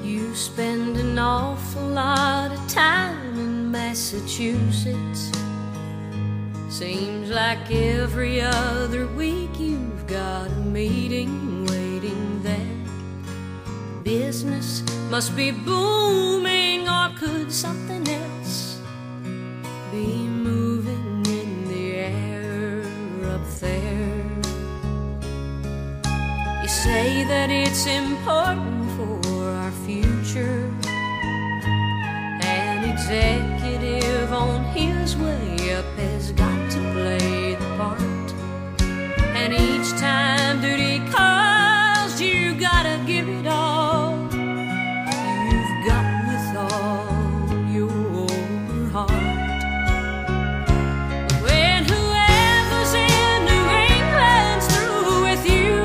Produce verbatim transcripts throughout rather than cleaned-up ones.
You spend an awful lot of time in Massachusetts. Seems like every other week you've got a meeting waiting there. Business must be booming, or could something else be moving in the air up there? You say that it's important for our future. An executive on his way up has got to play the part, and each time duty calls, you gotta give it all you've got with all your heart. When whoever's in New England's through with you,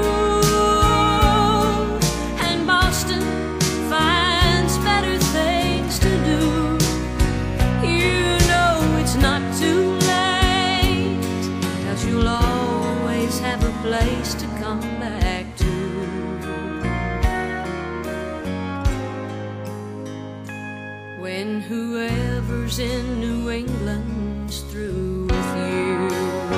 and Boston finds better things to do, you know it's not too late, 'cause you'll always have a place to come back to. When whoever's in New England's through with you.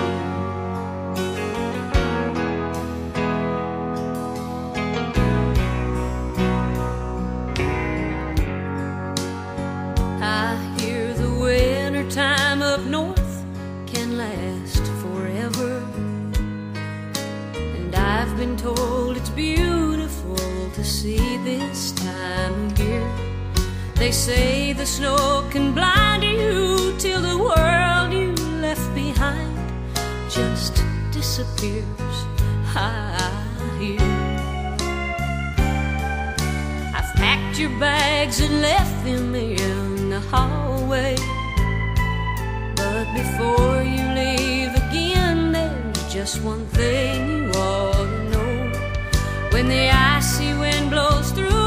I hear the winter time up north can last forever, and I've been told it's beautiful to see this time of year. They say the snow can blind you till the world you left behind just disappears. I hear I've packed your bags and left them in the hallway, but before you leave again, there's just one thing you ought to know. When the icy wind blows through